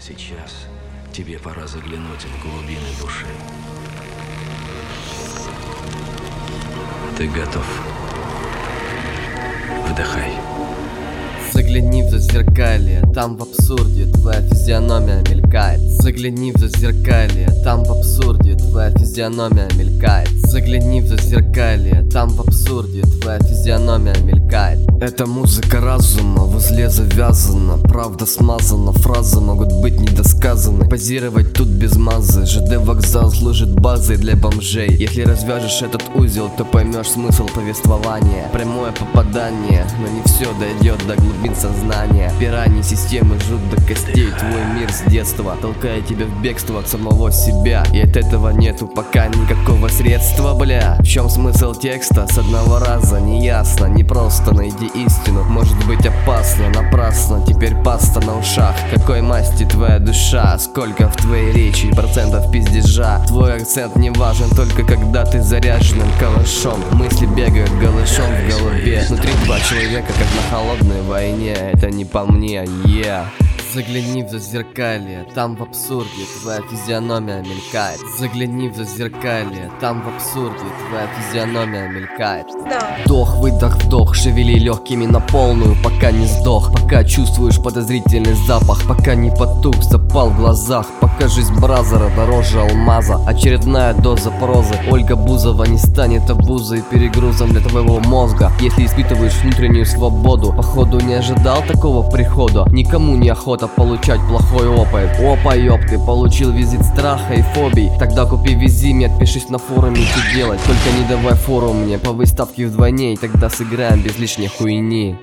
Сейчас тебе пора заглянуть в глубины души. Ты готов? Вдыхай. Загляни в зазеркалье, там в абсурде твоя физиономия мелькает. Загляни в зазеркалье, там в абсурде твоя физиономия мелькает. Загляни в зазеркалье, там в абсурде твоя физиономия мелькает. Это музыка разума, в узле завязана, правда смазана, фразы могут быть недосказаны. Позировать тут без мазы, ЖД вокзал служит базой для бомжей. Если развяжешь этот узел, то поймешь смысл повествования. Прямое попадание, но не все дойдет до глубин сознания. Пираньи системы жрут до костей твой мир с детства, толкая тебя в бегство от самого себя. И от этого нету пока никакого средства, бля. В чем смысл текста? С одного раза не ясно, не просто найди истину. Может быть опасно, напрасно, теперь паста на ушах. Какой масти твоя душа? Сколько в твоей речи процентов пиздежа? Твой акцент не важен только когда ты заряженным калашом. Мысли бегают голышом в голове. Внутри два человека, как на холодной войне. Это не по мне, Загляни в зазеркалье, там в абсурде твоя физиономия мелькает. Загляни в зазеркалье, там в абсурде твоя физиономия мелькает. Вдох, выдох, вдох, шевели легкими на полную, пока не сдох. Пока чувствуешь подозрительный запах, пока не потух, запал в глазах. Пока жизнь бразера дороже алмаза. Очередная доза прозы. Ольга Бузова не станет обузой, перегрузом для твоего мозга. Если испытываешь внутреннюю свободу, походу не ожидал такого прихода. Никому не охота получать плохой опыт. Опа, ёб, ты получил визит страха и фобий. Тогда купи визиме, отпишись на форуме, что делать. Только не давай фору мне, повысь ставки вдвойне, и тогда сыграем без лишней хуйни.